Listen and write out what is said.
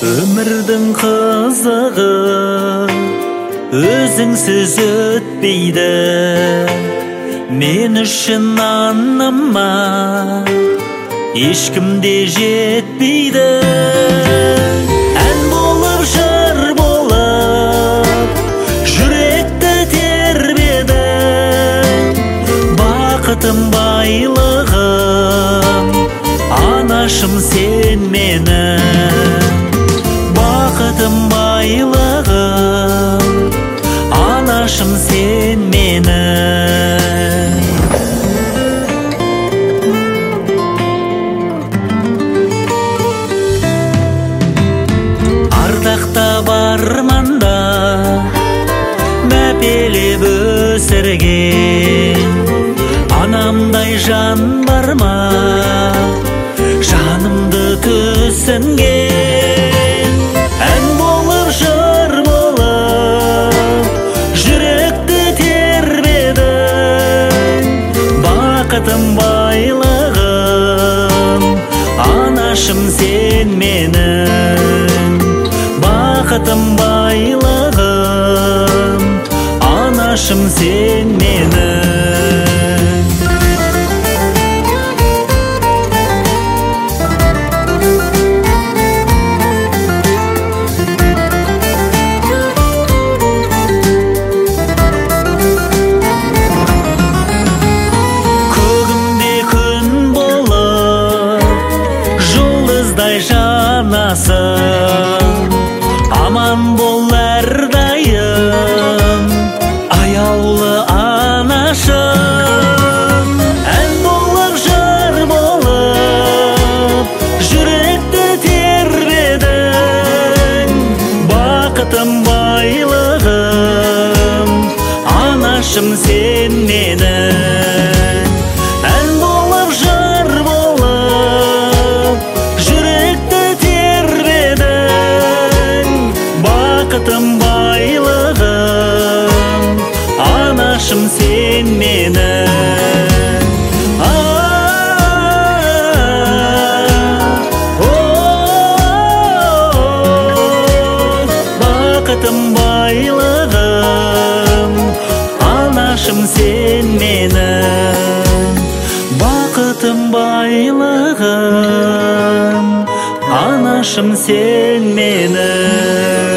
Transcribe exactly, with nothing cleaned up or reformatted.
Өмірдің қызығы өзіңсіз өтпейді. Мен үшін анама ешкім де жетпейді. Ән болып, жыр болып, жүректі тербедің. Бақытым, байлығым, анашым сен менің. Бақытым, байлығым, анашым сен менің. Ардақтап арманда мәпелеп өсірген анамдай жан бар ма, жанымды түсінген. Ән болып, жыр болып, жүректі тербедің. Бақытым, байлығым, анашым сен менің. Бақытым, байлығым, анашым сен менің. Көгімде күн болып, жұлдыздай жанасың. Аман бол әрдайым, аяулы анашым. Ән болып, жыр болып, жүректі тербедің. Бақытым, байлығым, анашым сен менің. Ән болып, жыр болып, жүректі тербедің. Бақытым, байлығым, анашым сен менің. Бақытым, байлығым, анашым сен менің. Бақытым, байлығым, анашым сен менің.